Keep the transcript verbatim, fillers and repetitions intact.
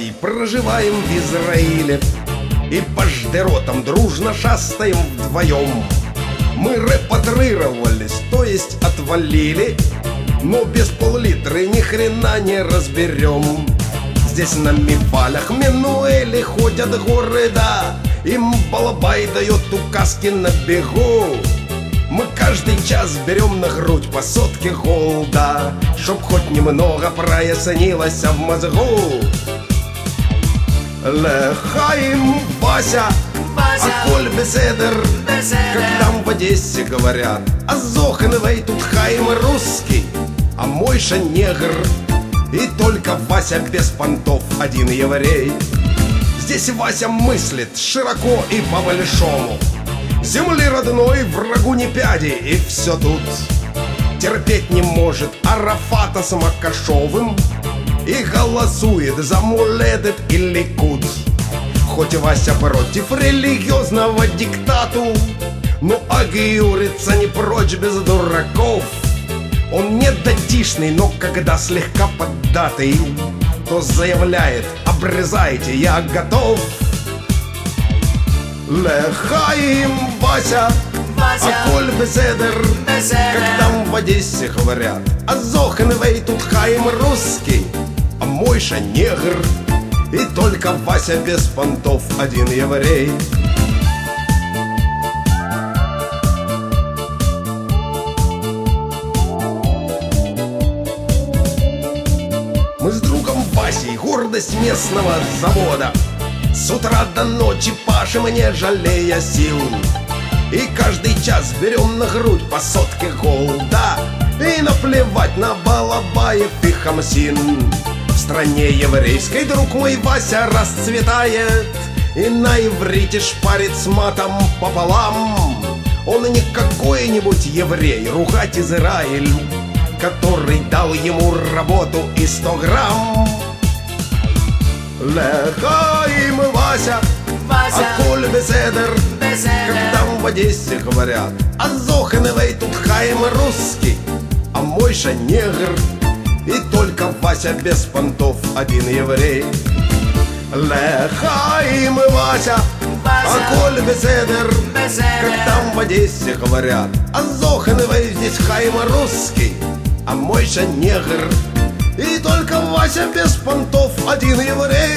Васей проживаем в Израиле и по ждеротам дружно шастаем вдвоем. Мы репатрировались, то есть отвалили, но без пол-литра ни хрена не разберем. Здесь на мипалях Менуэли ходят горы, да, им балабай дает указки на бегу. Мы каждый час берем на грудь по сотке голда, чтоб хоть немного прояснилось в мозгу. Лехаим, Вася, а коль беседер, как там в Одессе говорят, а Зохановой тут Хаим русский, а Мойша негр. И только Вася без понтов один еврей. Здесь Вася мыслит широко и по-большому. Земли родной врагу не пяди, и все тут. Терпеть не может Арафата с Макашовым и голосует за Муледет и Ликуд. Хоть Вася против религиозного диктату, но агиюрится не прочь без дураков. Он не датишный, но когда слегка поддатый, то заявляет: обрезайте, я готов. Лехаим, Вася, Вася, а коль беседер, как там в Одессе говорят, а Зохановой тут Хаим русский, а Мойша негр. И только Вася без понтов один еврей. Мы с другом Васей гордость местного завода. С утра до ночи пашем, не жалея сил, и каждый час берем на грудь по сотке голда. И наплевать на балабаев и хамсин. В стране еврейской, друг мой, Вася расцветает, и на иврите шпарит с матом пополам. Он не какой-нибудь еврей, ругать Израиль, который дал ему работу и сто грамм. Лехаим, Вася, Вася, а коль беседер, как там в Одессе говорят, а Зохановой тут Хаим русский, а Мойша негр. И только Вася без понтов один еврей. Лехаим, Вася, а коль беседер, как там в Одессе говорят, а Зохановой здесь Хаим русский, а Мойша негр. И только Вася без понтов один еврей.